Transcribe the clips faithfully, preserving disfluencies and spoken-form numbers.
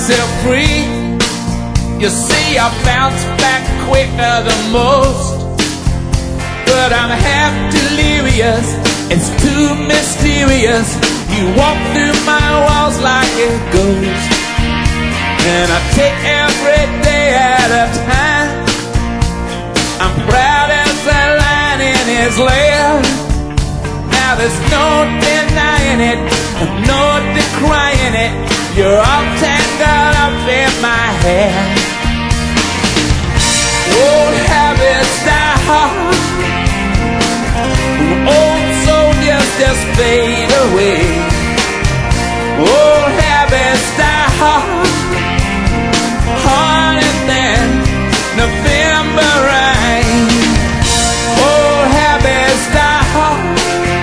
myself free. You see, I bounce back quicker than most, but I'm half delirious, it's too mysterious. You walk through my walls like a ghost, and I take every day at a time. I'm proud as a lion in his lair. Now there's no denying it, no decrying it. You're all tangled up in my hair. Old habits die hard, old soldiers just fade away. Old habits die hard, harder than November rain. Old habits die hard,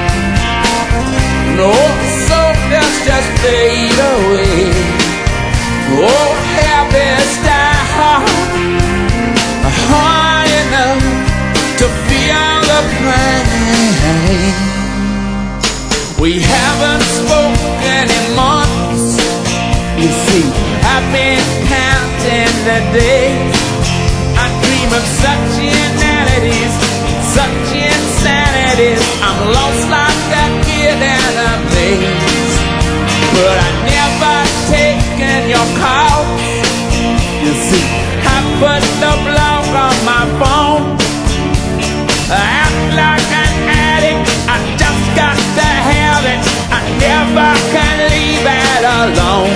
old soldiers just fade away. Old habits die hard, hard enough to feel the pain. We haven't spoken in months. You see, I've been counting the days. I dream of such inanities, such insanities. I'm lost like a kid in a maze, but I've never taken your call. You see, I put the blog on my phone. I act like an addict, I just got to have it. I never can leave it alone.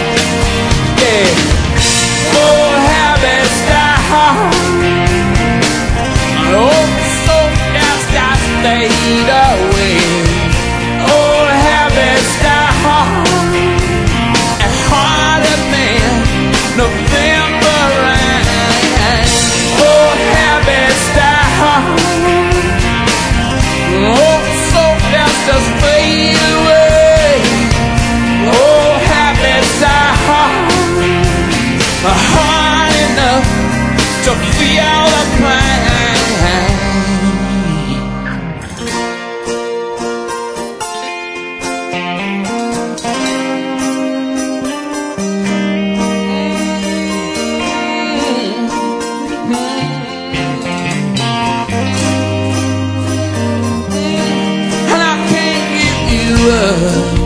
Yeah, old habits die hard, old soldiers just fade away. Old habits die hard, and harder than November rain. Old habits die hard, old soldiers just fade away. Old habits die hard, hard enough to feel the pain. And I can't give you up.